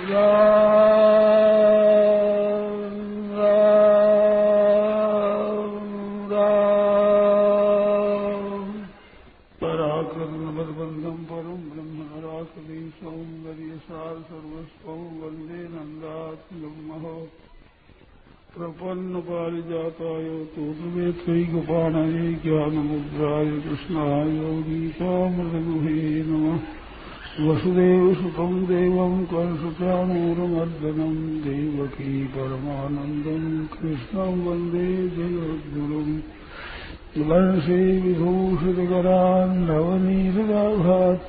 राम राम राम पराक्रमबलबंधम परम ब्रह्म हरासदे सौंदर्य सार सर्वस्व वंदे नंदात्महो प्रपन्न पारिजाताय तोत्रवेत्रैकपाणये ज्ञानमुद्राय कृष्णाय गीतामृतगुहे नमः। वसुदेवसुतं देवं कंसचाणूरमर्दनं देवकी परमानन्दं कृष्णं वन्दे जगद्गुरुं। वंशे विभूषितकरान् नवनीतदाभात्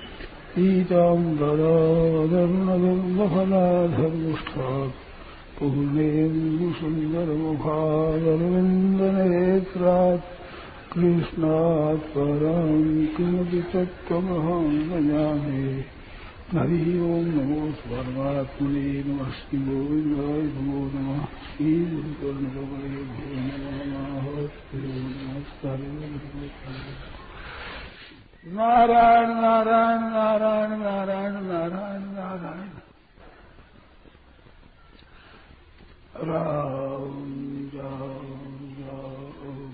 पीताम्बराधर्मधर्मफलाधर्मुष्ठात् पूर्णेन्दुसुन्दरमुखादरविन्दनेत्रात् कृष्णात् परं किमपि तत्त्वमहं न जाने। हरि ओं नमो परमात्मने नमस्ते गोविन्दाय नमो नमः। श्रीगुरुकर्णकमलेभ्यो नमः। नारायण नारायण नारायण नारायण नारायण नारायण राम राम राम।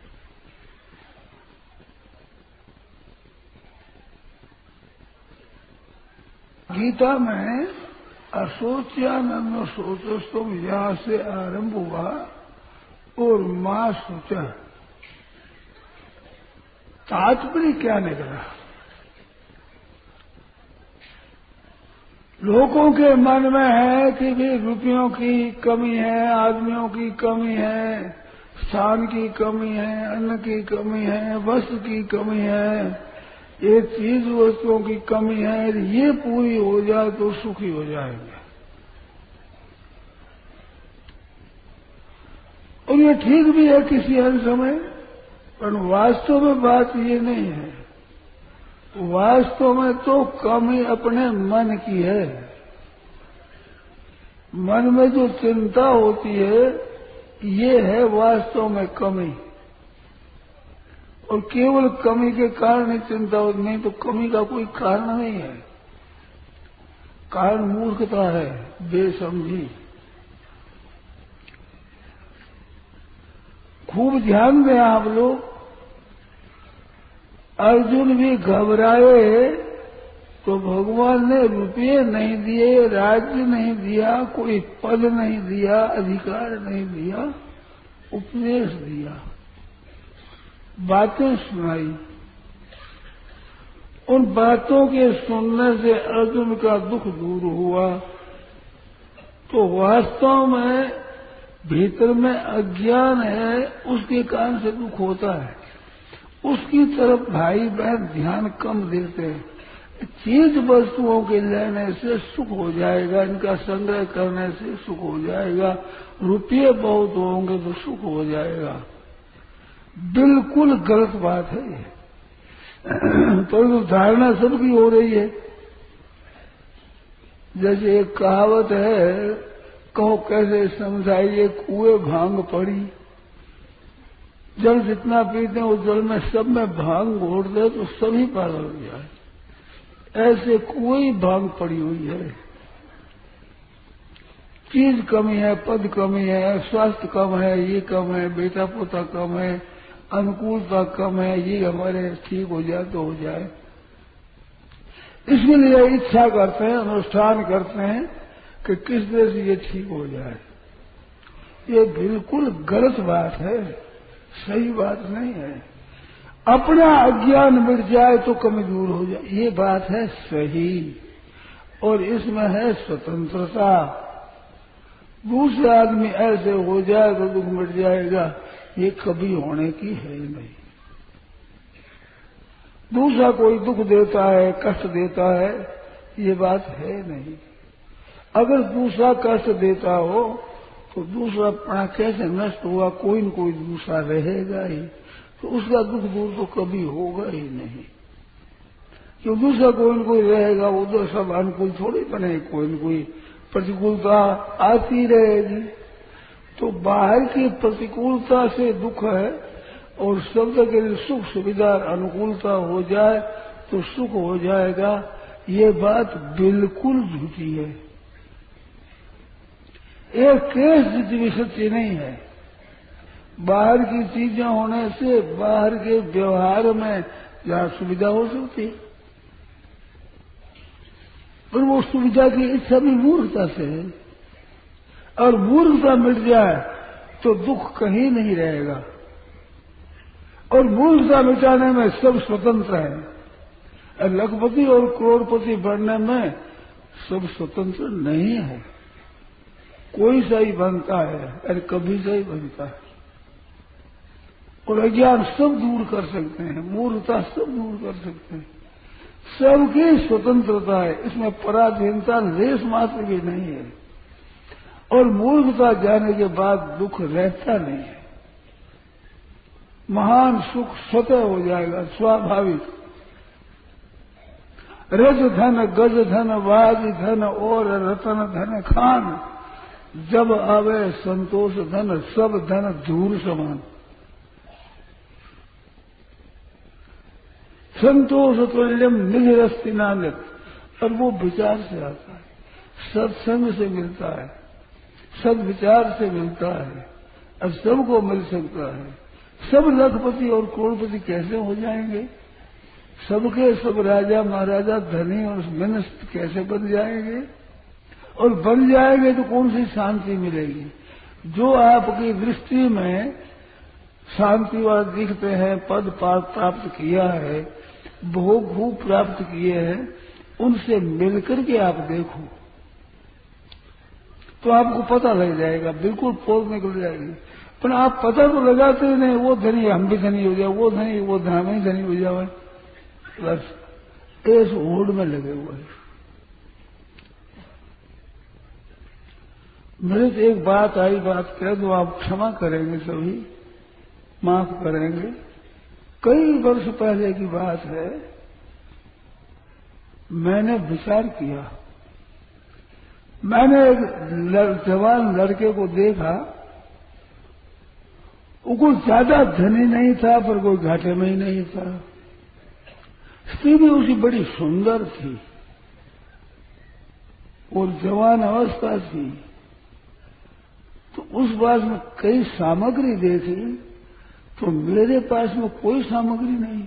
गीता में असोच्यानन्द सोचस्तुम यहाँ से आरंभ हुआ और मां सोचा तात्पर्य क्या निकला। लोगों के मन में है कि भी रुपयों की कमी है, आदमियों की कमी है, स्थान की कमी है, अन्न की कमी है, वस्त्र की कमी है, ये चीज वस्तुओं की कमी है। ये पूरी हो जाए तो सुखी हो जाएंगे। और ये ठीक भी है किसी अंश में, पर वास्तव में बात ये नहीं है। वास्तव में तो कमी अपने मन की है। मन में जो चिंता होती है ये है वास्तव में कमी। और केवल कमी के कारण ही चिंता होती, नहीं तो कमी का कोई कारण नहीं है। कारण मूर्खता है, बेसमझी। खूब ध्यान दें आप लोग। अर्जुन भी घबराए तो भगवान ने रुपये नहीं दिए, राज्य नहीं दिया, कोई पद नहीं दिया, अधिकार नहीं दिया, उपदेश दिया, बातें सुनाई। उन बातों के सुनने से अर्जुन का दुख दूर हुआ। तो वास्तव में भीतर में अज्ञान है, उसके कारण से दुख होता है। उसकी तरफ भाई बहन ध्यान कम देते हैं। चीज वस्तुओं के लेने से सुख हो जाएगा, इनका संग्रह करने से सुख हो जाएगा, रुपये बहुत होंगे तो सुख हो जाएगा। बिल्कुल गलत बात है ये। तो धारणा सबकी हो रही है। जैसे एक कहावत है, कहो कैसे समझाइए, कुएं भांग पड़ी। जल जितना पीते हैं उस जल में सब में भांग घोट दे तो सभी पागल हो जाए। ऐसे कोई भांग पड़ी हुई है। चीज कमी है, पद कमी है, स्वास्थ्य कम है, ये कम है, बेटा पोता कम है, अनुकूलता कम है, ये हमारे ठीक हो जाए तो हो जाए। इसलिए इच्छा करते हैं, अनुष्ठान करते हैं कि किस तरह से ये ठीक हो जाए। ये बिल्कुल गलत बात है, सही बात नहीं है। अपना अज्ञान मिट जाए तो कमी दूर हो जाए, ये बात है सही। और इसमें है स्वतंत्रता। दूसरे आदमी ऐसे हो जाए तो दुख मिट जाएगा, ये कभी होने की है ही नहीं। दूसरा कोई दुख देता है, कष्ट देता है, ये बात है नहीं। अगर दूसरा कष्ट देता हो तो दूसरा अपना कैसे नष्ट हुआ, कोई न कोई दूसरा रहेगा ही, तो उसका दुख दूर तो कभी होगा ही नहीं। क्यों दूसरा कोई न कोई रहेगा, वो तो सब अनुकूल थोड़ी बने, कोई न कोई प्रतिकूलता आती रहेगी। तो बाहर की प्रतिकूलता से दुख है, और शब्द के लिए सुख सुविधा अनुकूलता हो जाए तो सुख हो जाएगा, ये बात बिल्कुल झूठी है। एक केस जितनी भी सच्ची नहीं है। बाहर की चीजें होने से बाहर के व्यवहार में या सुविधा हो सकती है, पर वो सुविधा की इच्छा भी मूर्खता से है, और मूर्खता मिट जाए तो दुख कहीं नहीं रहेगा। और मूर्खता मिटाने में सब स्वतंत्र है, और लखपति और करोड़पति बनने में सब स्वतंत्र नहीं है। कोई सही बनता है और कभी सही बनता है, और अज्ञान सब दूर कर सकते हैं, मूर्खता सब दूर कर सकते हैं। सबकी स्वतंत्रता है, इसमें पराधीनता लेस मात्र भी नहीं है। और मूर्खता जाने के बाद दुख रहता नहीं है, महान सुख स्वतः हो जाएगा, स्वाभाविक। रज धन गज धन वाज धन और रतन धन खान, जब आवे संतोष धन सब धन धूल समान। संतोष तुल्यम निरस्ति नानक, और वो विचार से आता है, सत्संग से मिलता है, सद्विचार से मिलता है, अब सबको मिल सकता है। सब लखपति और करोड़पति कैसे हो जाएंगे? सबके सब राजा महाराजा धनी और मिनिस्टर कैसे बन जाएंगे? और बन जाएंगे तो कौन सी शांति मिलेगी? जो आपकी दृष्टि में शांति वाले दिखते हैं, पद प्राप्त किया है, भोग भूख प्राप्त किए हैं, उनसे मिलकर के आप देखो तो आपको पता लग जाएगा, बिल्कुल पोल निकल जाएगी। पर आप पता तो लगाते ही नहीं, वो धनी हम भी धनी हो जाए, वो धनी वो हम ही धनी हो जाए, बस इस होड़ में लगे हुए हैं। मेरे तो एक बात आई, बात कह दो, आप क्षमा करेंगे, सभी माफ करेंगे। कई वर्ष पहले की बात है, मैंने विचार किया, मैंने एक जवान लड़के को देखा, वो कोई ज्यादा धनी नहीं था पर कोई घाटे में ही नहीं था, स्त्री भी उसकी बड़ी सुंदर थी और जवान अवस्था थी। तो उस बात में कई सामग्री देखी, तो मेरे पास में कोई सामग्री नहीं।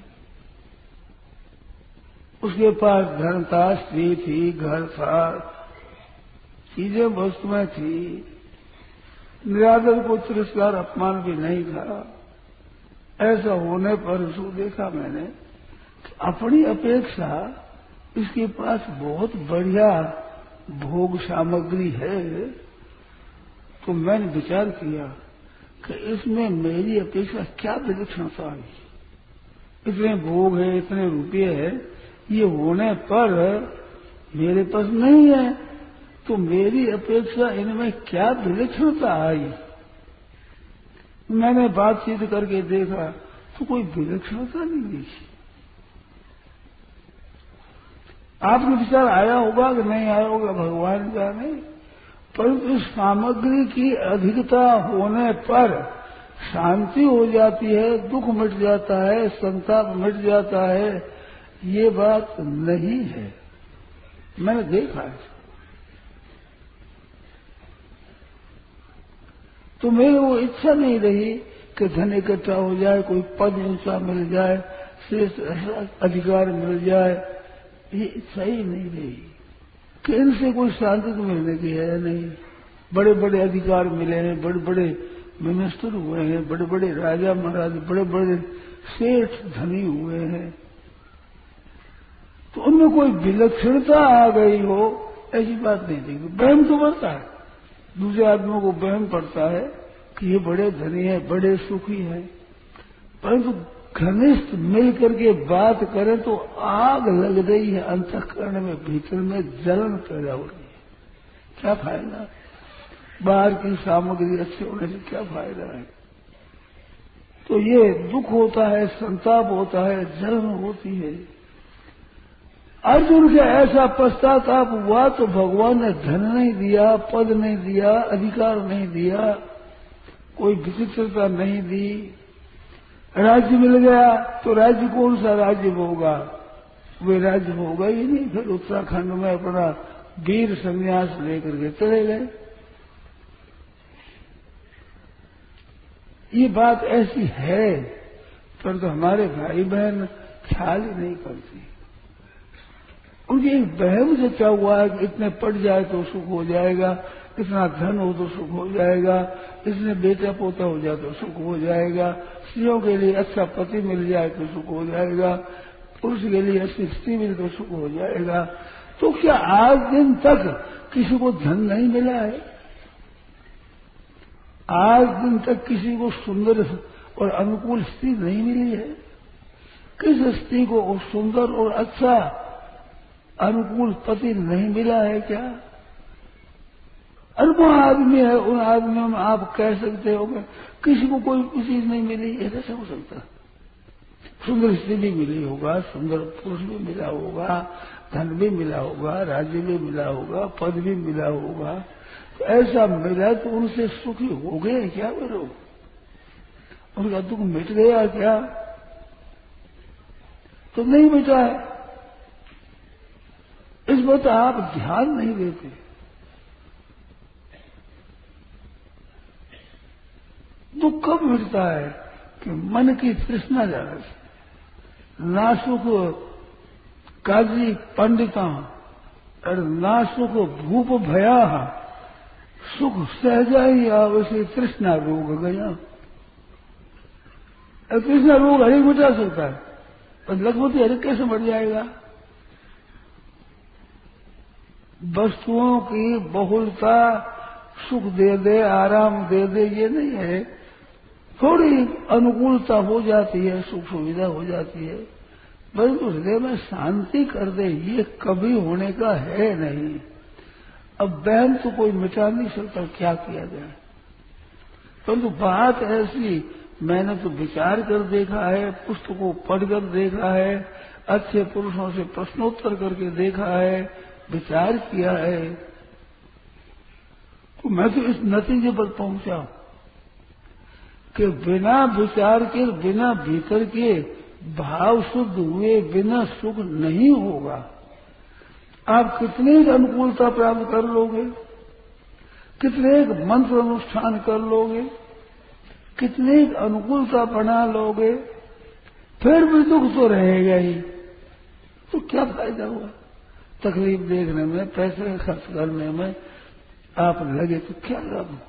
उसके पास धन था, स्त्री थी, घर था, चीजें वस्तुएं थी, निरादर को तिरस्कार अपमान भी नहीं था। ऐसा होने पर उसको देखा मैंने, अपनी अपेक्षा इसके पास बहुत बढ़िया भोग सामग्री है। तो मैंने विचार किया कि इसमें मेरी अपेक्षा क्या विलक्षणता है। इतने भोग है, इतने रुपये है, ये होने पर मेरे पास नहीं है, तो मेरी अपेक्षा इनमें क्या विलक्षणता आई। मैंने बातचीत करके देखा तो कोई विलक्षणता नहीं दिखी। आपके विचार आया होगा कि नहीं आया होगा, भगवान जाने, परंतु इस सामग्री की अधिकता होने पर शांति हो जाती है, दुख मिट जाता है, संताप मिट जाता है, ये बात नहीं है। मैंने देखा है। तो मेरी वो इच्छा नहीं रही कि धन इकट्ठा हो जाए, कोई पद ऊंचा मिल जाए, श्रेष्ठ अधिकार मिल जाए, ये इच्छा ही नहीं रही कि इनसे कोई शांति तो मिलने की है नहीं। बड़े बड़े अधिकार मिले हैं, बड़े बड़े मिनिस्टर हुए हैं, बड़े बड़े राजा महाराज, बड़े बड़े सेठ धनी हुए हैं, तो उनमें कोई विलक्षणता आ गई हो, ऐसी बात नहीं देखी। वहम तो बढ़ता है, दूसरे आदमियों को वहम पड़ता है कि ये बड़े धनी है, बड़े सुखी है, परंतु घनिष्ठ मिल करके बात करें तो आग लग रही है अंतःकरण में, भीतर में जलन पैदा हो रही है। क्या फायदा? बाहर की सामग्री अच्छी होने से क्या फायदा है? तो ये दुख होता है, संताप होता है, जलन होती है। अर्जुन के ऐसा पश्चाताप हुआ तो भगवान ने धन नहीं दिया, पद नहीं दिया, अधिकार नहीं दिया, कोई विचित्रता नहीं दी। राज्य मिल गया तो राज्य कौन सा राज्य होगा? वे राज्य होगा ही नहीं। फिर उत्तराखंड में अपना वीर संन्यास लेकर के चले गए। ये बात ऐसी है, पर तो हमारे भाई बहन ख्याल ही नहीं करती। उनकी एक वहम जचा हुआ है कि इतने पढ़ जाए तो सुख हो जाएगा, इतना धन हो तो सुख हो जाएगा, इसने बेटा पोता हो जाए तो सुख हो जाएगा, स्त्रियों के लिए अच्छा पति मिल जाए तो सुख हो जाएगा, पुरुष के लिए अच्छी स्त्री मिले तो सुख हो जाएगा। तो क्या आज दिन तक किसी को धन नहीं मिला है? आज दिन तक किसी को सुंदर और अनुकूल स्त्री नहीं मिली है? किस स्त्री को सुंदर और अच्छा अनुकूल पति नहीं मिला है क्या? अनुभव आदमी है, उन आदमियों में आप कह सकते हो किसी को कोई चीज नहीं मिली, ऐसा कैसे हो सकता? सुंदर स्त्री भी मिली होगा, सुंदर पुरुष भी मिला होगा, धन भी मिला होगा, राज्य भी मिला होगा, पद भी मिला होगा। तो ऐसा मिला तो उनसे सुखी हो गए क्या वे लोग? उनका दुख मिट गया क्या? तो नहीं मिटा है। इस बात आप ध्यान नहीं देते। दुख कब मिटता है? कि मन की तृष्णा जाने से। ना सुख काजी पंडिता और ना सुख भूप भया, सुख सहजा ही आवश्य तृष्णा रोग गया। तृष्णा रोग हर एक मिटा सकता है, पर लखपति हर कैसे मर जाएगा? वस्तुओं की बहुलता सुख दे दे, आराम दे दे, ये नहीं है। थोड़ी अनुकूलता हो जाती है, सुख सुविधा हो जाती है, परंतु हृदय में शांति कर दे, ये कभी होने का है नहीं। अब बहन तो कोई मिटा नहीं सकता, क्या किया जाए? परंतु बात ऐसी, मैंने तो विचार कर देखा है, पुस्तकों पढ़कर देखा है, अच्छे पुरुषों से प्रश्नोत्तर करके देखा है, विचार किया है, तो मैं तो इस नतीजे पर पहुंचा कि बिना विचार के, बिना भीतर के भाव शुद्ध हुए बिना सुख नहीं होगा। आप कितने अनुकूलता प्राप्त कर लोगे, कितने मंत्र अनुष्ठान कर लोगे, कितने अनुकूलता बना लोगे, फिर भी दुख तो रहेगा ही। तो क्या फायदा हुआ? तकलीफ देखने में, पैसे खर्च करने में आप लगे तो क्या लाभ हुआ?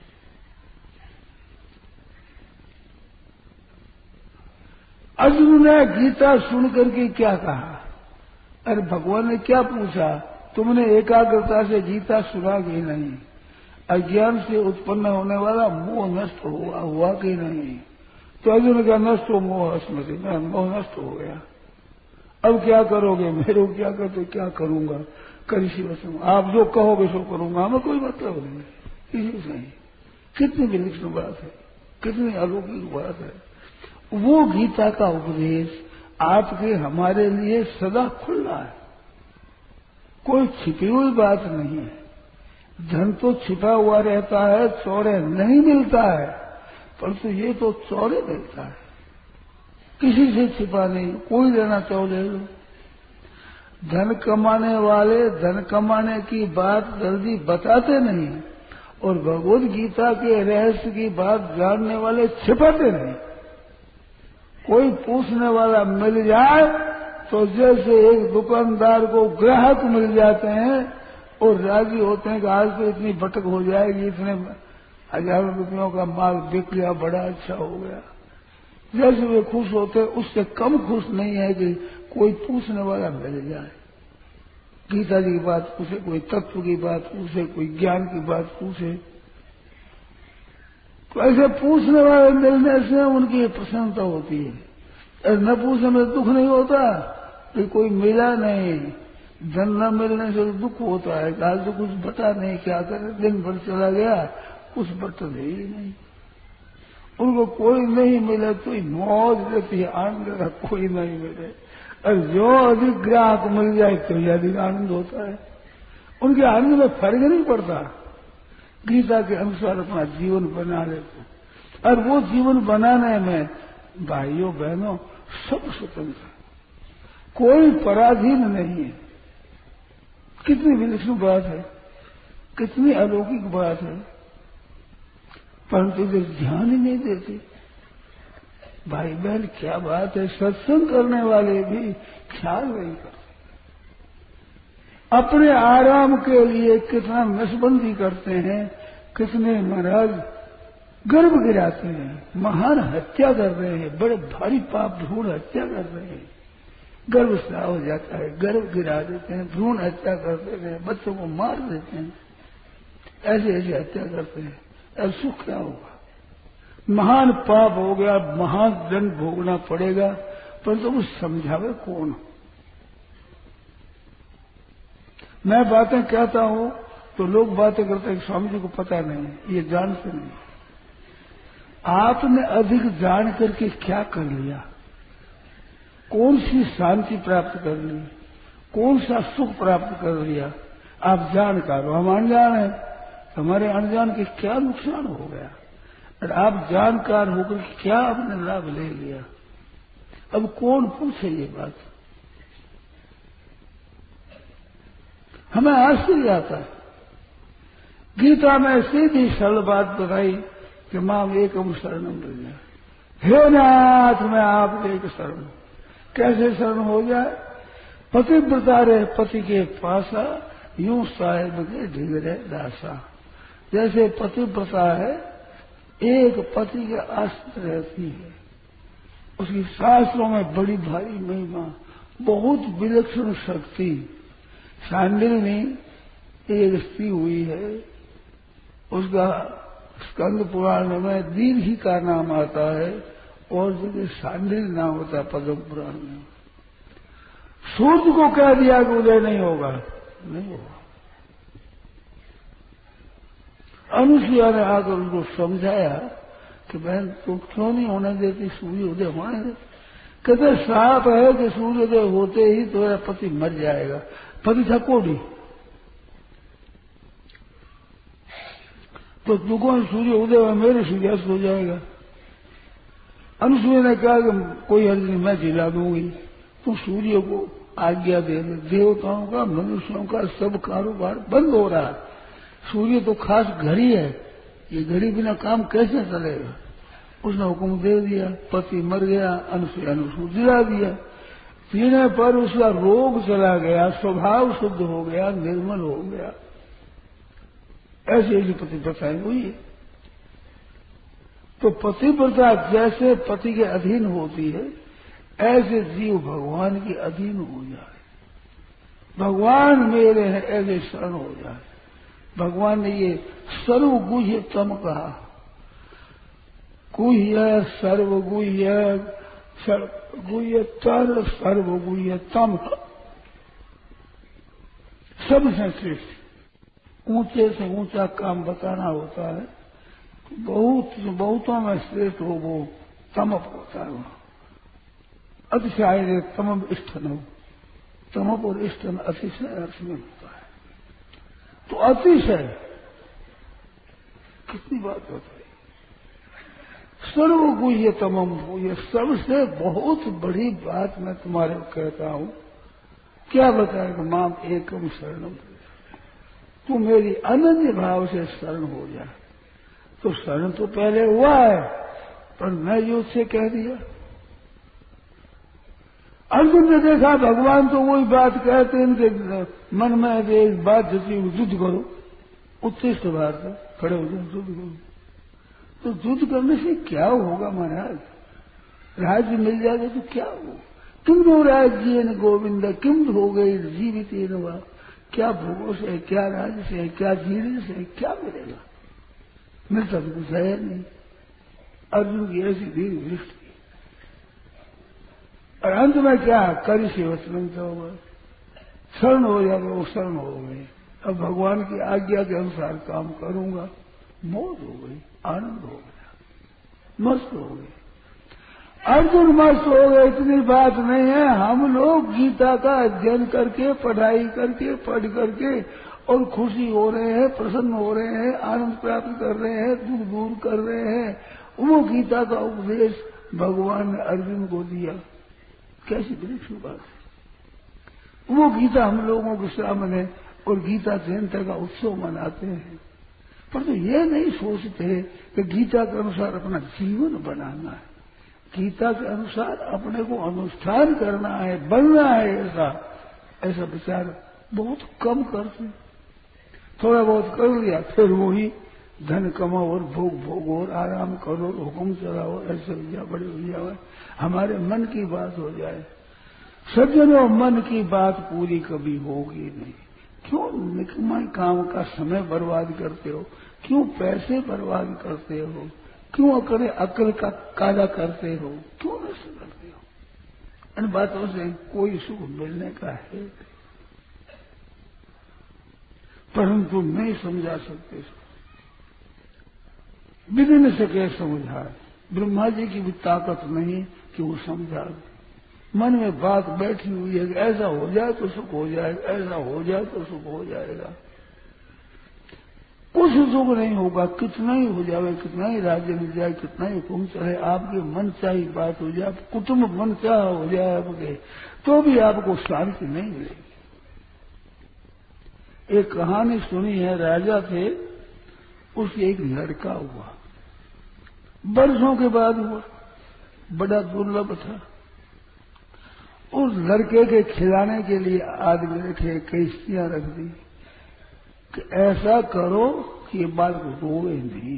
अर्जुन ने गीता सुन करके क्या कहा? अरे भगवान ने क्या पूछा? तुमने एकाग्रता से गीता सुना कि नहीं? अज्ञान से उत्पन्न होने वाला मोह नष्ट हुआ कि नहीं? तो अर्जुन का नष्ट हो मोह स्मृति में, मोह नष्ट हो गया। अब क्या करोगे? मेरे को क्या करते, क्या करूंगा? करिशी वसम, आप जो कहोगे सो करूंगा, हमें कोई मतलब नहीं, किसी से नहीं। कितनी विलक्षण बात है, कितनी अलौकिक बात है। वो गीता का उपदेश आपके हमारे लिए सदा खुला है, कोई छिपी हुई बात नहीं है। धन तो छिपा हुआ रहता है, चौड़े नहीं मिलता है, परंतु ये तो चौड़े मिलता है, किसी से छिपा नहीं। कोई लेना चाहो ले लो। धन कमाने वाले धन कमाने की बात जल्दी बताते नहीं, और भगवद गीता के रहस्य की बात जानने वाले छिपाते नहीं। कोई पूछने वाला मिल जाए तो जैसे एक दुकानदार को ग्राहक मिल जाते हैं और राजी होते हैं कि आज तो इतनी बटक हो जाएगी, इतने हजारों रुपयों का माल बिक गया, बड़ा अच्छा हो गया, जैसे वे खुश होते हैं उससे कम खुश नहीं है कि कोई पूछने वाला मिल जाए। गीता जी की बात पूछे, कोई तत्व की बात पूछे, कोई ज्ञान की बात पूछे, तो ऐसे पूछने वाले मिलने से उनकी प्रसन्नता होती है। और न पूछने में दुख नहीं होता कि कोई मिला नहीं। धन न मिलने से दुख होता है, आज तो कुछ बता नहीं, क्या करे, दिन भर चला गया, कुछ बता ही नहीं। उनको कोई नहीं मिले तो मौज रहती है, आनंद रहता, कोई नहीं मिले और जो अधिक ग्राहक मिल जाए तो अधिक आनंद होता है। उनके आनंद में फर्क नहीं पड़ता। गीता के अनुसार अपना जीवन बना लेते, और वो जीवन बनाने में भाइयों बहनों सब स्वतंत्र, कोई पराधीन नहीं है। कितनी विलक्षण बात है, कितनी अलौकिक बात है। परंतु इधर ध्यान ही नहीं देते। भाई बहन क्या बात है, सत्संग करने वाले भी ख्याल नहीं करते। अपने आराम के लिए कितना नसबंदी करते हैं, कितने महाराज गर्भ गिराते हैं, महान हत्या कर रहे हैं, बड़े भारी पाप भ्रूण हत्या कर रहे हैं। गर्भ स्राव हो जाता है, गर्भ गिरा देते हैं, भ्रूण हत्या कर देते हैं, बच्चों को मार देते हैं, ऐसे ऐसे हत्या करते हैं। अब सुख क्या होगा? महान पाप हो गया, महान दंड भोगना पड़ेगा, परंतु वो समझावे कौन? मैं बातें कहता हूं तो लोग बातें करते हैं स्वामी जी को पता नहीं, ये जानते नहीं। आपने अधिक जान करके क्या कर लिया? कौन सी शांति प्राप्त कर ली? कौन सा सुख प्राप्त कर लिया? आप जानकार हो, हम अनजान हैं, हमारे अनजान के क्या नुकसान हो गया? और आप जानकार होकर क्या आपने लाभ ले लिया? अब कौन पूछे ये बात? हमें आश्चर्य आता है। गीता में सीधी सरल बात बताई कि माम एकम शरणम रजा, हे नाथ मैं आप एक शरण। कैसे शरण हो जाए? पतिव्रता रहे पति के पासा, यूं साहेब के ढिगरे दासा। जैसे पतिव्रता है, एक पति के आश्रित रहती है, उसकी शास्त्रों में बड़ी भारी महिमा, बहुत विलक्षण शक्ति। सांडिल्य एक स्त्री हुई है, उसका स्कंद पुराण में दीर्घी का नाम आता है और जगह सांडिल्य नाम होता है पद्म पुराण में। सूर्य को कह दिया कि उदय नहीं होगा, नहीं होगा। अनुसुईया ने आकर उनको समझाया कि बहन तुम क्यों नहीं होने देती सूर्य उदय होने दे? कहते साफ है कि सूर्योदय होते ही तुम्हारा पति मर जाएगा। पति था कोड़ी, तो तुमको सूर्य उदय हुआ मेरे सूर्यास्त हो जाएगा। अनुसूया ने कहा कि कोई हर्ज नहीं, मैं जिला दूंगी, तुम सूर्य को आज्ञा दे दे। देवताओं का मनुष्यों का सब कारोबार बंद हो रहा है, सूर्य तो खास घड़ी है, ये घड़ी बिना काम कैसे चलेगा? उसने हुक्म दे दिया, पति मर गया, अनुसूया ने उसको जिला दिया। पीने पर उसका रोग चला गया, स्वभाव शुद्ध हो गया, निर्मल हो गया। ऐसी ऐसी पतिव्रताएं हुई है। तो पतिव्रता जैसे पति के अधीन होती है, ऐसे जीव भगवान के अधीन हो जाए, भगवान मेरे हैं ऐसे शरण हो जाए। भगवान ने ये सर्वगुह्य तम कहा, गुह्य सर्वगुह्य गुह्यतर सर्वगुह्यतम, सबसे श्रेष्ठ। ऊंचे से ऊंचा काम बताना होता है, बहुतों में श्रेष्ठ हो वो तमप होता है। अतिशय तमम इष्टन, तमप और इष्टन अतिशय अर्थ में होता है। तो अतिशय कितनी बात होती है। सर्वगुह्यतमम, ये सबसे बहुत बड़ी बात मैं तुम्हारे को कहता हूं। क्या बताएगा? माम एकम शरणम, तू मेरी अनन्य भाव से शरण हो जा। तो शरण तो पहले हुआ है, पर मैं युद्ध से कह दिया। अर्जुन ने देखा भगवान तो वही बात कहते हैं कि मन में एक बात जैसी युद्ध करो, उत्कृष्ट भारत खड़े हो जाओ, युद्ध करो। तो युद्ध करने से क्या होगा महाराज? राज्य मिल जाएगा तो क्या होगा? किम दो राज्य न गोविंद, किम हो गई जीवित न, क्या भोगों से, क्या राज्य से, क्या जीवन से क्या मिलेगा? मिलता तो कुछ है नहीं। अर्जुन की ऐसी दीर्घ दृष्टि, और अंत में क्या करी से वचन होगा, शरण हो जाएगा, वो शरण हो गए। अब भगवान की आज्ञा के अनुसार काम करूंगा, मौज हो गई, आनंद हो गया, मस्त हो गए। अर्जुन मस्त हो गए, इतनी बात नहीं है। हम लोग गीता का अध्ययन करके, पढ़ाई करके, पढ़ करके और खुशी हो रहे हैं, प्रसन्न हो रहे हैं, आनंद प्राप्त कर रहे हैं, दुख दूर कर रहे हैं। वो गीता का उपदेश भगवान ने अर्जुन को दिया, कैसी विलक्षण बात है। वो गीता हम लोगों के सामने, और गीता जयंती का उत्सव मनाते हैं, पर तो ये नहीं सोचते कि गीता के अनुसार अपना जीवन बनाना है, गीता के अनुसार अपने को अनुष्ठान करना है, बनना है, ऐसा विचार बहुत कम करते। थोड़ा बहुत कर लिया, फिर वही धन कमाओ और भोग और आराम करो, हुक्म चलाओ, ऐसे हो जाए, बड़े हो जाए, हमारे मन की बात हो जाए। सज्जनों, मन की बात पूरी कभी होगी नहीं। क्यों निकम्मे काम का समय बर्बाद करते हो? क्यों पैसे बर्बाद करते हो? क्यों अकल का काला करते हो? क्यों नष्ट करते हो? इन बातों से कोई सुख मिलने का है, परंतु नहीं समझा सकते। विधि न सके समझाए। ब्रह्मा जी की भी ताकत नहीं कि वो समझा दे। मन में बात बैठी हुई है कि ऐसा हो जाए तो सुख हो जाएगा, ऐसा हो जाए तो सुख हो जाएगा। कुछ सुख नहीं होगा, कितना ही हो जाए, कितना ही राज्य मिल जाए, कितना ही हुक्म चले, आपके मन चाही बात हो जाए, कुटुंब मन चाह हो जाए आपके, तो भी आपको शांति नहीं मिलेगी। एक कहानी सुनी है, राजा थे, उसके एक लड़का हुआ, वर्षों के बाद हुआ, बड़ा दुर्लभ था। उस लड़के के खिलाने के लिए आदमी रखे, कश्तियां रख दी कि ऐसा करो कि ये बात रोए नहीं।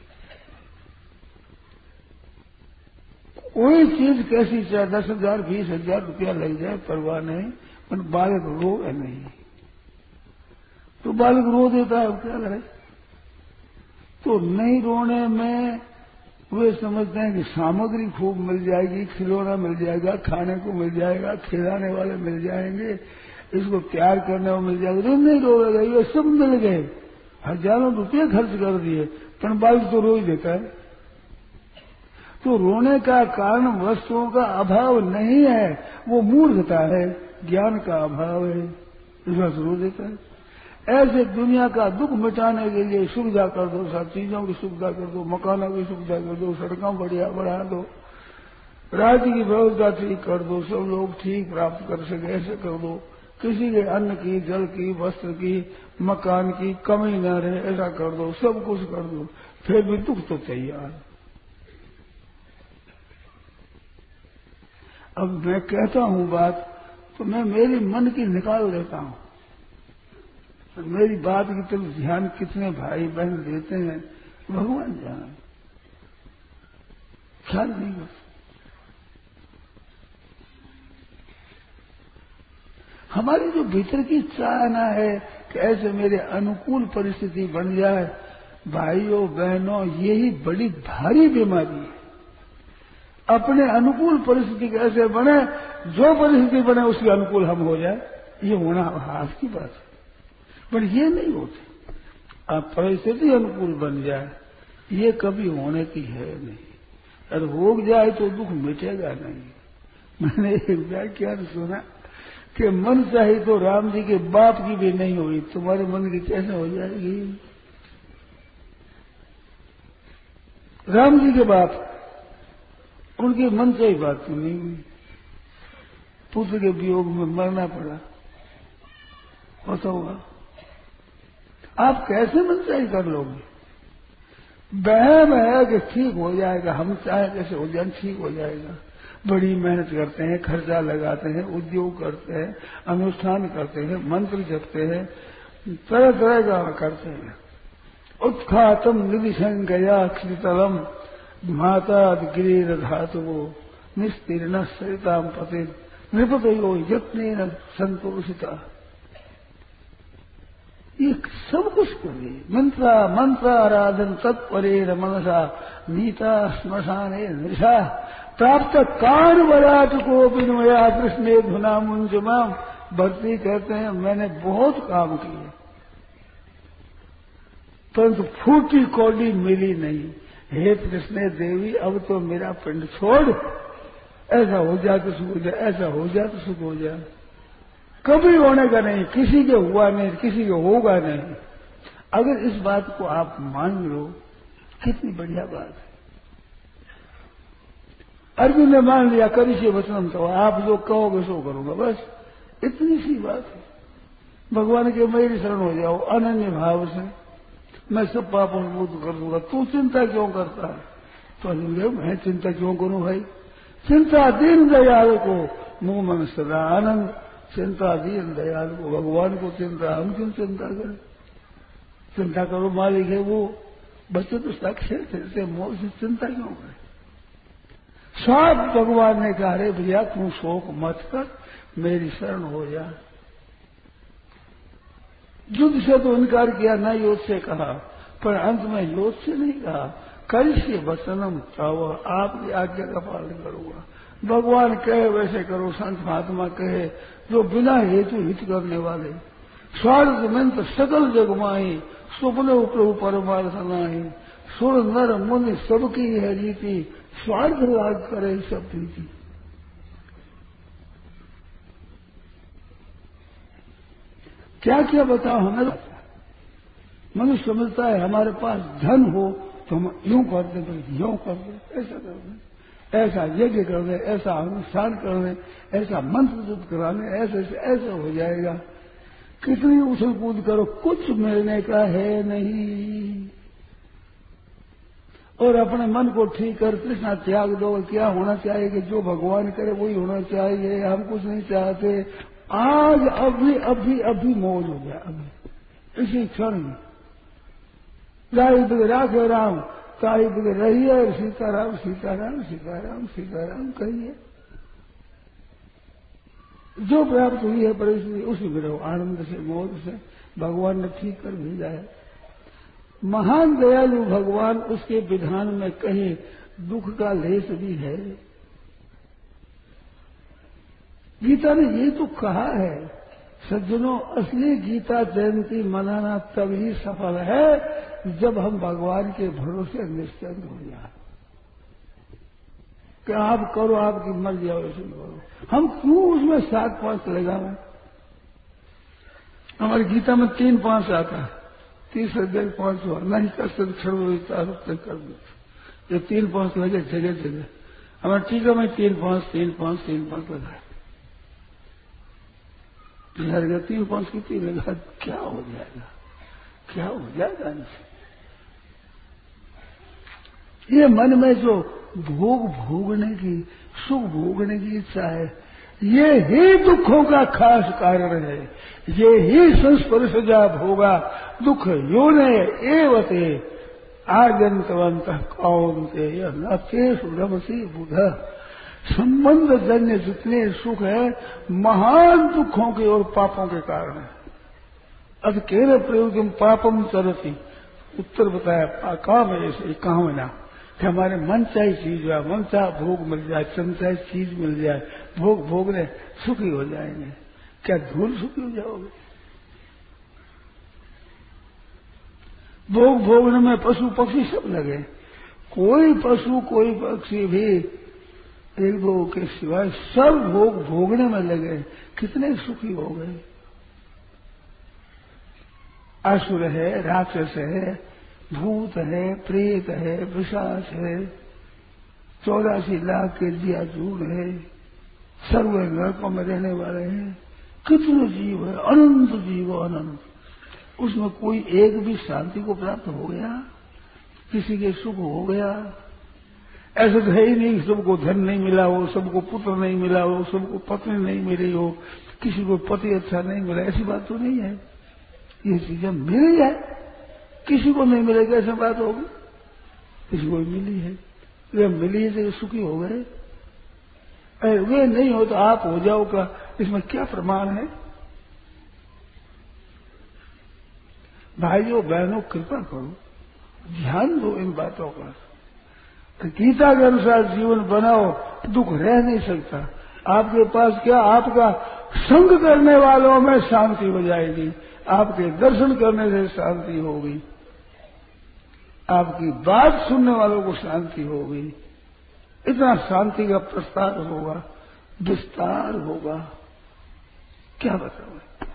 कोई चीज कैसी चाहे 10,000 20,000 रुपया लग जाए, परवाह नहीं, पर बालक रोए नहीं। तो बालक रो देता है, अब क्या करे? तो नहीं रोने में वे समझते हैं कि सामग्री खूब मिल जाएगी, खिलौना मिल जाएगा, खाने को मिल जाएगा, खिलाने वाले मिल जाएंगे, इसको प्यार करने को मिल जाएगा, तो नहीं रोएगा। ये सब मिल गए, हजारों रुपये खर्च कर दिए, पर बालक तो रो ही देता है। तो रोने का कारण वस्तुओं का अभाव नहीं है, वो मूर्खता है, ज्ञान का अभाव है, इसका रो देता है। ऐसे दुनिया का दुख मिटाने के लिए सुविधा कर दो, सब चीजों की सुविधा कर दो, मकानों की सुविधा कर दो, सड़कों बढ़िया बढ़ा दो, राज्य की व्यवस्था ठीक कर दो, सब लोग ठीक प्राप्त कर सके, ऐसे कर दो, किसी के अन्न की, जल की, वस्त्र की, मकान की कमी न रहे, ऐसा कर दो, सब कुछ कर दो, फिर भी दुख तो तैयार। अब मैं कहता हूं बात तो मैं मेरी मन की निकाल देता हूं, मेरी बात की तरफ ध्यान कितने भाई बहन देते हैं भगवान जाने, ख्याल नहीं करते। हमारी जो भीतर की चाहना है कि ऐसे मेरे अनुकूल परिस्थिति बन जाए, भाइयों बहनों, यही बड़ी भारी बीमारी है। अपने अनुकूल परिस्थिति कैसे बने, जो परिस्थिति बने उसके अनुकूल हम हो जाए, ये होना हाथ की बात है, पर ये नहीं होती। अब परिस्थिति अनुकूल बन जाए, ये कभी होने की है नहीं। अगर हो जाए तो दुख मिटेगा नहीं। मैंने एक व्याख्यान सुना कि मन चाहे तो राम जी के बाप की भी नहीं हुई, तुम्हारे मन की कैसे हो जाएगी? राम जी के बाप, उनके मन से ही बात तो नहीं हुई, पुत्र के वियोग में मरना पड़ा, होता होगा। आप कैसे मनचाही कर लोगे? वहम है कि ठीक हो जाएगा, हम चाहे कैसे हो जाए, ठीक हो जाएगा। बड़ी मेहनत करते हैं, खर्चा लगाते हैं, उद्योग करते हैं, अनुष्ठान करते हैं, मंत्र जपते हैं, तरह तरह का करते हैं। उत्खातम निधि संज्ञया क्षितलम माता गिरीर धातुवो निस्तीर्ण सरिताम पति नृपतयो यत्नेन संतोषिता। ये सब कुछ करिए, मंत्र आराधन तत्परेण मनसा नीता श्मशाने निशा प्राप्त कार वराट को विनमया कृष्णे धुना मुंजमाम। भक्ति कहते हैं मैंने बहुत काम किए, परंतु फूटी कौड़ी मिली नहीं। हे कृष्णे देवी, अब तो मेरा पिंड छोड़, ऐसा हो जाए तो सुख हो जाए, ऐसा हो जाए तो सुख हो जाए। कभी होने का नहीं, किसी के हुआ नहीं, किसी के होगा नहीं। अगर इस बात को आप मान लो, कितनी बढ़िया बात है। अर्जुन ने मान लिया, करिष्ये वचनम तो आप जो कहोगे सो करूंगा, बस इतनी सी बात है। भगवान के मेरी शरण हो जाओ अनन्य भाव से, मैं सब पापों को दूर कर दूंगा, तू चिंता क्यों करता है? तो मैं चिंता क्यों करूं भाई? चिंता दीन दयाल को मुंह मन सदा आनंद। चिंता दीन दयाल को, भगवान को चिंता, हम क्यों चिंता करें? चिंता करो मालिक है वो, बच्चे तो साक्षर थे, मोह से चिंता क्यों करें? साफ भगवान ने कहा, अरे भैया तू शोक मत कर, मेरी शरण हो जा। युद्ध से तो इनकार किया, न युद्ध से कहा, पर अंत में युद्ध से नहीं कहा, करिष्ये वचनम चाहो, आपकी आज्ञा का पालन करूंगा। भगवान कहे वैसे करो, संत महात्मा कहे जो बिना हेतु हित करने वाले। स्वार्थ मंत्र सकल जग माही, सुपने प्रभु परमार्थ नाही। सुर नर मुनि सबकी है रीति, स्वार्थ लाग करे सब प्रीति। क्या क्या बताओ हमें? मनुष्य समझता है हमारे पास धन हो तो हम यूं कर दे, यूं कर दे, ऐसा कर दे, ऐसा यज्ञ कर दे, ऐसा अनुष्ठान कर दे, ऐसा मंत्र जुट करा दे, ऐसे ऐसा हो जाएगा। कितनी उछल कूद करो, कुछ मिलने का है नहीं। और अपने मन को ठीक कर कृष्णा त्याग दो। क्या होना चाहिए कि जो भगवान करे वही होना चाहिए, हम कुछ नहीं चाहते। आज अभी मौज हो जाए, अभी इसी क्षण में गाय बग राखे राम, ताई बग रहिए, सीताराम सीताराम सीताराम सीताराम कहिए। जो प्राप्त हुई है परिस्थिति उसी में रहो, आनंद से मौज से। भगवान ने ठीक कर भेजा है। महान दयालु भगवान, उसके विधान में कहीं दुख का लेस भी है। गीता ने ये तो कहा है, सज्जनों असली गीता जयंती मनाना तभी सफल है जब हम भगवान के भरोसे निश्चिंत हो जाए कि आप करो, आपकी मर्जी अवश्य करो। हम क्यों उसमें 7-5 लगावें? हमारी गीता में 3-5 आता है, 30 अध्याय 5 नहीं कर सकते, कर देते। ये 3-5 लगे जगह जगह। हमारे टीका में 3-5 लगा। बिहार का 3-5 कितनी लगा, क्या हो जाएगा, क्या हो जाएगा इनसे? ये मन में जो भोगने की, सुख भोगने की इच्छा है, ये ही दुखों का खास कारण है। ये ही संस्पर्शजा भोगा दुख योने एवते आगंतवंत कौनते न तेषु रमसी बुध। संबंध जन्य जितने सुख है महान दुखों के और पापों के कारण है। अत केन प्रयोगम पापम चरती, उत्तर बताया काम है ऐसे काम है ना कि हमारे मन चाहे चीज हुआ, मन चाहे भोग मिल जाए, चंद चाहे चीज मिल जाए, भोग भोगने सुखी हो जाएंगे। क्या धूल सुखी हो जाओगे? भोग भोगने में पशु पक्षी सब लगे, कोई पशु कोई पक्षी भी एक दो के सिवाय सब भोग भोगने में लगे, कितने सुखी हो गए। असुर है, राक्षस है, भूत है, प्रेत है, पिशाच है, 84 लाख के जियाजूर है, सर्व नरकों में रहने वाले हैं। कितने जीव है, अनंत जीव, अनंत। उसमें कोई एक भी शांति को प्राप्त हो गया? किसी के सुख हो गया? ऐसा तो है ही नहीं। सबको धन नहीं मिला हो, सबको पुत्र नहीं मिला हो, सबको पत्नी नहीं मिली हो, किसी को पति अच्छा नहीं मिला, ऐसी बात तो नहीं है। ये चीजें मिली है, किसी को नहीं मिलेगी ऐसी बात होगी? किसी को मिली है, वे मिली है तो सुखी हो गए। वे नहीं हो तो आप हो जाओगा, इसमें क्या प्रमाण है? भाइयों बहनों कृपा करो, ध्यान दो इन बातों का। गीता के अनुसार जीवन बनाओ, दुख रह नहीं सकता। आपके पास क्या, आपका संग करने वालों में शांति हो जाएगी, आपके दर्शन करने से शांति होगी, आपकी बात सुनने वालों को शांति होगी। इतना शांति का प्रस्ताव होगा, विस्तार होगा, क्या बताओ।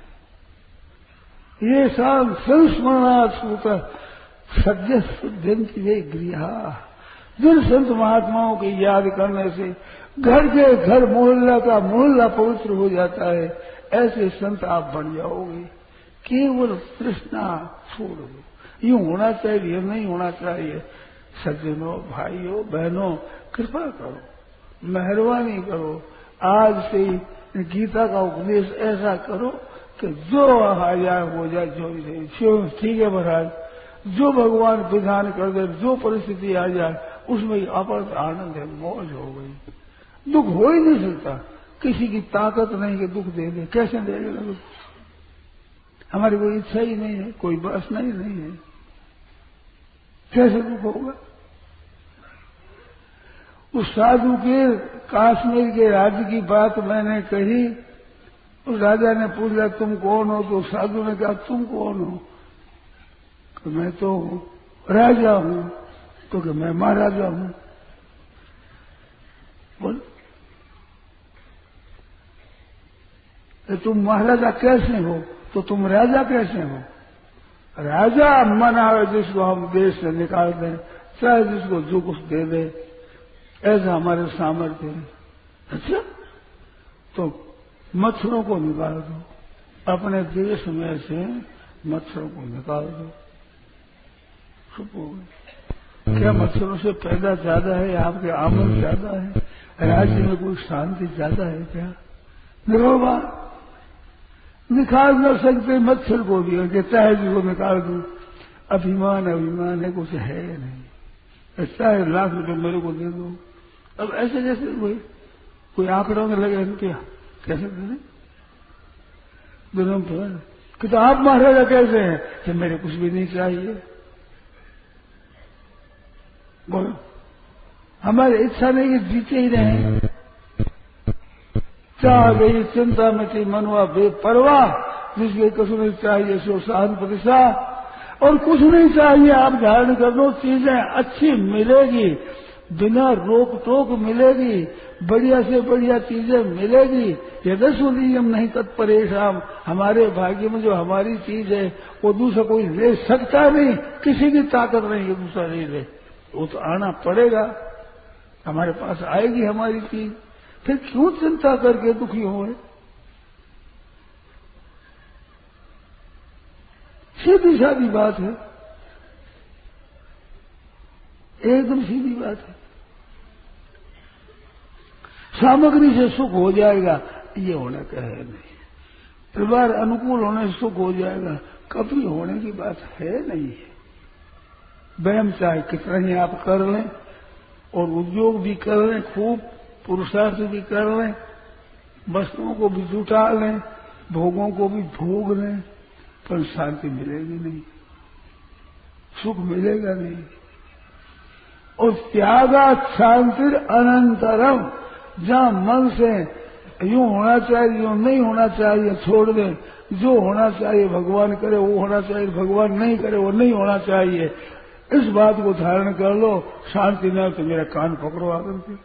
ये शांत संस्मरणात् सूत सद्य शुद्धंति वे गृहा। जिन संत महात्माओं की याद करने से घर के घर, मोहल्ला का मोहल्ला पवित्र हो जाता है, ऐसे संत आप बन जाओगे। केवल तृष्णा छोड़ दो। यूं होना चाहिए, नहीं होना चाहिए। सज्जनों, भाइयों, बहनों, कृपा करो, मेहरबानी करो, आज से ही गीता का उपदेश ऐसा करो कि जो आ जाए हो जाए, जो ठीक है महाराज, जो भगवान विधान कर दे, जो परिस्थिति आ जाए उसमें अपर आनंद है, मौज हो गई। दुख हो ही नहीं सकता, किसी की ताकत नहीं कि दुख दे दे। कैसे देगा दुख? हमारी कोई इच्छा ही नहीं है, कोई वासना ही नहीं है, कैसे दुख होगा? उस साधु के कश्मीर के राज्य की बात मैंने कही। उस राजा ने पूछा तुम कौन हो? तो साधु ने कहा तुम कौन हो? तो मैं तो राजा हूं। तो कि मैं महाराजा हूं। बोल तो तुम महाराजा कैसे हो? तो तुम राजा कैसे हो? राजा मन आवे जिसको हम देश से निकाल दें, चाहे जिसको जो कुछ दे दे, ऐसा हमारे सामर्थ्य है। अच्छा, तो मच्छरों को निकाल दो, अपने देश में से मच्छरों को निकाल दो, चुप हो गए। क्या मच्छरों से पैदा ज्यादा है? आपके आमद ज्यादा है? राज्य में कोई शांति ज्यादा है क्या? निरोबा निकाल न सकते मच्छर को भी, कहता है जिसको निकाल दो। अभिमान अभिमान है, कुछ है नहीं। चाहे लाख रुपए मेरे को दे दो। अब ऐसे जैसे कोई आंकड़ों में लगे रुपया कैसे दे दें? दोनों कि तो आप महाराजा कैसे हैं? कि मेरे कुछ भी नहीं चाहिए। बोलो, हमारी इच्छा नहीं कि जीते ही रहें। चाह गई चिंता में थी मनवा बेपरवाह, जिसके कुछ नहीं चाहिए सो शांत प्रतिशा। और कुछ नहीं चाहिए, आप धारण कर दो, चीजें अच्छी मिलेगी, बिना रोक टोक मिलेगी, बढ़िया से बढ़िया चीजें मिलेगी। यदस्वदीयम नहीं तत्परेशाम, हमारे भाग्य में जो हमारी चीज है वो दूसरा कोई ले सकता नहीं, किसी की ताकत नहीं है दूसरा ले ले। वो तो आना पड़ेगा, हमारे पास आएगी हमारी चीज। फिर क्यों चिंता करके दुखी हो? सीधी सादी बात है, एकदम सीधी बात है। सामग्री से सुख हो जाएगा ये होने का है नहीं। परिवार अनुकूल होने से सुख हो जाएगा, कभी होने की बात है नहीं है। वहम चाहे कितना ही आप कर लें और उद्योग भी कर लें, खूब पुरुषार्थ भी कर लें, वस्तुओं को भी जुटा लें, भोगों को भी भोग लें, पर शांति मिलेगी नहीं, सुख मिलेगा नहीं। और त्यागा शांतिर अनंतरम, जहां मन से यूं होना चाहिए यूं नहीं होना चाहिए छोड़ दें, जो होना चाहिए भगवान करे वो होना चाहिए, भगवान नहीं करे वो नहीं होना चाहिए, इस बात को धारण कर लो। शांति न तो मेरा कान पकड़ो आकर के।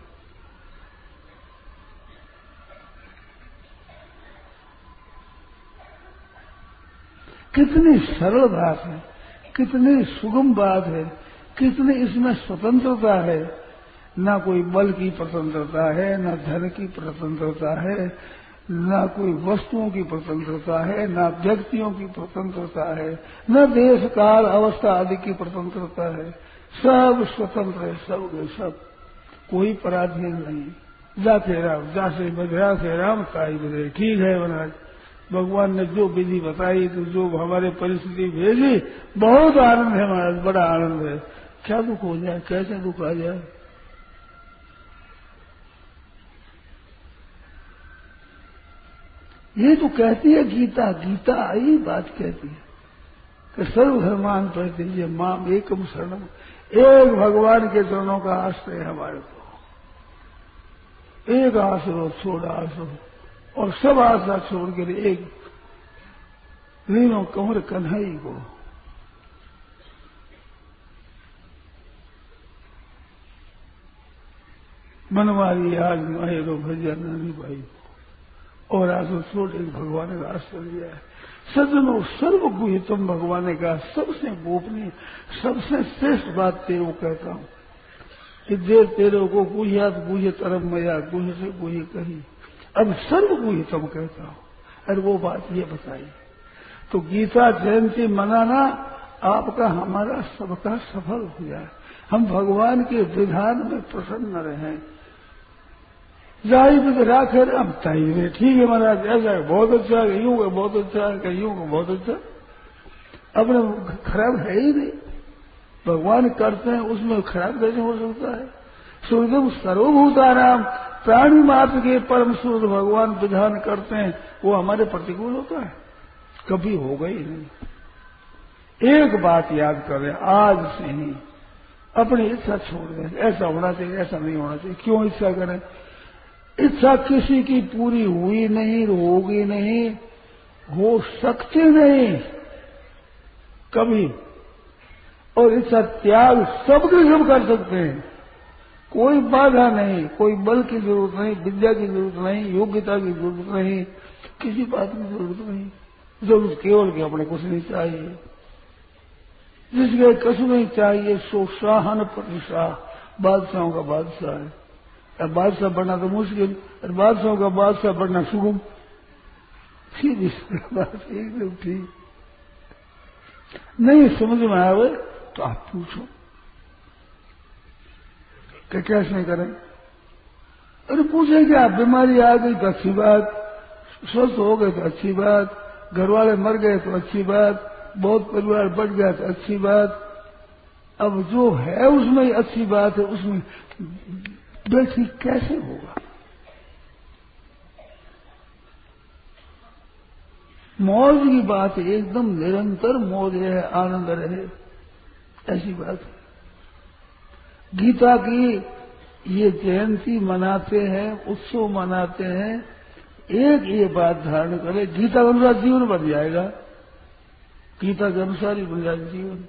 कितनी सरल बात है, कितनी सुगम बात है, कितनी इसमें स्वतंत्रता है। ना कोई बल की स्वतंत्रता है, न धन की स्वतंत्रता है, न कोई वस्तुओं की स्वतंत्रता है, न व्यक्तियों की स्वतंत्रता है, न देश काल अवस्था आदि की स्वतंत्रता है। सब स्वतंत्र है, सब के सब, कोई पराधीन नहीं। जाते राम जासे बधरा से राम ताई बधे। ठीक है महाराज, भगवान ने जो विधि बताई तो जो हमारे परिस्थिति भेजी, बहुत आनंद है महाराज, बड़ा आनंद है। क्या दुख हो जाए, कैसे दुख आ जाए? ये तो कहती है गीता, गीता यही बात कहती है कि सर्वधर्मान परित्यज्य माम एकम शरणम, एक भगवान के चरणों का आश्रय है हमारे को, एक आश्रो छोड़ आश्रो, और सब आशा छोड़ कर एक लीनो कंवर कन्हई को। मनवारी आज माहेरो भजन नहीं भाई, और आसो छोड़ एक भगवान का आश्रय लिया है। सज्जनों, सर्वगुह्यतम भगवान का सबसे गोपनीय सबसे श्रेष्ठ बात तेरे को कहता हूं कि देर तेरे को गुह्यात गुह्य तरम मया, गुह्य से गुह्य कही। अब सर्वगुह्यतम कहता हूं, अरे वो बात ये बताई तो गीता जयंती मनाना आपका हमारा सबका सफल हो जाए, हम भगवान के विधान में प्रसन्न रहें। जाहि विध राखे हम ताई ठीक है महाराज, ऐसा है बहुत अच्छा है, यूं है बहुत अच्छा है, यूं है बहुत अच्छा, अपने खराब है ही नहीं। भगवान करते हैं उसमें खराब कैसे हो सकता है। सूर्यदेव सर्वभूतानाम, प्राणी मात्र के परम सूर्य भगवान विधान करते हैं, वो हमारे प्रतिकूल होता है, कभी होगा ही नहीं। एक बात याद करें, आज से ही अपनी इच्छा छोड़ दें, ऐसा होना चाहिए ऐसा नहीं होना चाहिए। क्यों इच्छा करें? इच्छा किसी की पूरी हुई नहीं, होगी नहीं, हो सकती नहीं कभी। और इच्छा त्याग सबके सब कर सकते हैं, कोई बाधा नहीं, कोई बल की जरूरत नहीं, विद्या की जरूरत नहीं, योग्यता की जरूरत नहीं, किसी बात की जरूरत नहीं। जरूरत केवल कि अपने कुछ नहीं चाहिए। जिसके कुछ नहीं चाहिए सो शाहन प्रतिशाह, बादशाहों का बादशाह है। अब बादशाह बनना तो मुश्किल, और बादशाहों का बादशाह बनना सुगम। सीधी बात एकदम ठीक। नहीं समझ में आवे तो आप पूछो कि कैसे करें। अरे पूछे क्या, बीमारी आ गई तो अच्छी बात, स्वस्थ हो गए तो अच्छी बात, घर वाले मर गए तो अच्छी बात, बहुत परिवार बढ़ गया तो अच्छी बात। अब जो है उसमें ही अच्छी बात है, उसमें बेठी कैसे होगा। मौज की बात है, एकदम निरंतर मौज रहे, आनंद रहे, ऐसी बात है। गीता की ये जयंती मनाते हैं, उत्सव मनाते हैं, एक ये बात धारण करे, गीता के अनुसार जीवन बन जाएगा, गीता के अनुसार ही बन जाएगा जीवन।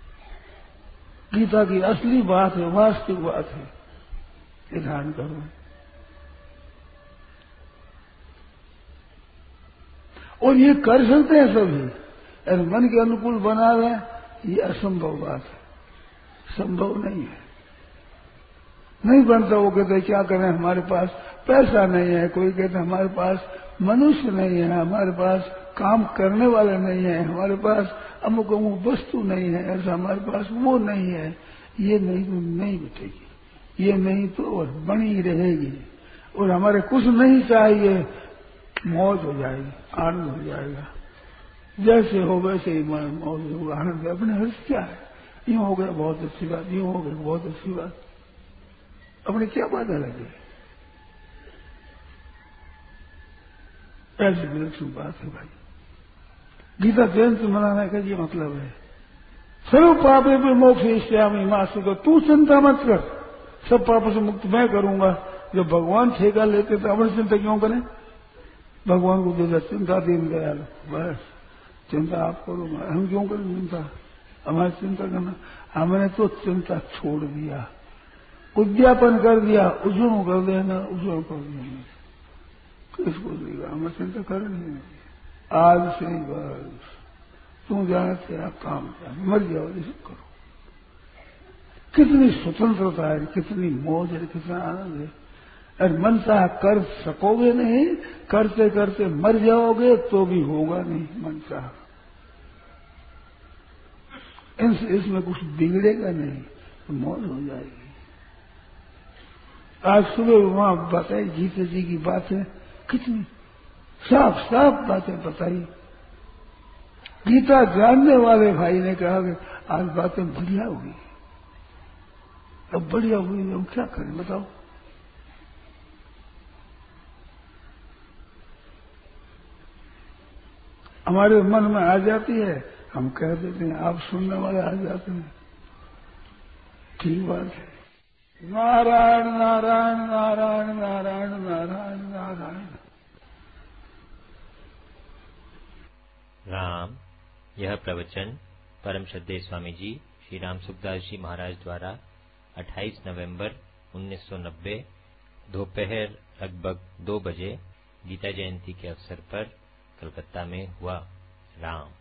गीता की असली बात है, वास्तविक बात है, ये धारण करो। और ये कर सकते हैं सभी, और मन के अनुकूल बना रहे, ये असंभव बात है, संभव नहीं है, नहीं बनता। वो कहते क्या करें, हमारे पास पैसा नहीं है, कोई कहते हमारे पास मनुष्य नहीं है, हमारे पास काम करने वाले नहीं है, हमारे पास अमुक अमुक वस्तु नहीं है, ऐसा हमारे पास वो नहीं है। ये नहीं तो नहीं बिटेगी, ये नहीं तो और बनी रहेगी। और हमारे कुछ नहीं चाहिए, मौज हो जाएगी, आनंद हो जाएगा। जैसे हो वैसे ही मौज होगा, आनंद। अपने हर्ष क्या है, यूं हो गया बहुत अच्छी बात, यूं हो गया बहुत अच्छी बात, अपने क्या बात लगे। ऐसी विलक्षण बात है भाई। गीता जयंती मनाने का ये मतलब है, सर्व पापे पे मोक्षयिष्यामि मा शुचः, तू चिंता मत कर, सब पापों से मुक्त मैं करूंगा। जब भगवान ठेका लेते तो अपनी चिंता क्यों करें, भगवान को दे चिंता दीन दयाल, बस चिंता आप करो, हम क्यों करें चिंता, हमारी चिंता करना। हमने तो चिंता छोड़ दिया, उद्यापन कर दिया, उज्जवल कर देना, उज्जवल कर देना, किसको देगा, हमें चिंता करनी है। आज से ही बस तुम जाने तेरा काम क्या, मर जाओ ये करो। कितनी स्वतंत्रता है, कितनी मौज है, कितना आनंद है। और मन चाह कर सकोगे नहीं, करते करते मर जाओगे तो भी होगा नहीं मन चाह। इसमें कुछ बिगड़ेगा नहीं, तो मौज हो जाएगी। आज सुबह वहां बताई गीता जी की बातें, कितनी साफ साफ बातें बताई। गीता जानने वाले भाई ने कहा कि आज बातें बढ़िया हुई। अब बढ़िया हुई, हम क्या करें बताओ। हमारे मन में आ जाती है, हम कह देते हैं, आप सुनने वाले आ जाते हैं, ठीक बात है। नारायण नारायण नारायण नारायण नारायण नारायण। राम। यह प्रवचन परम श्रद्धेय स्वामी जी श्री राम सुखदास जी महाराज द्वारा 28 नवंबर 1990 दोपहर लगभग 2 बजे गीता जयंती के अवसर पर कलकत्ता में हुआ। राम।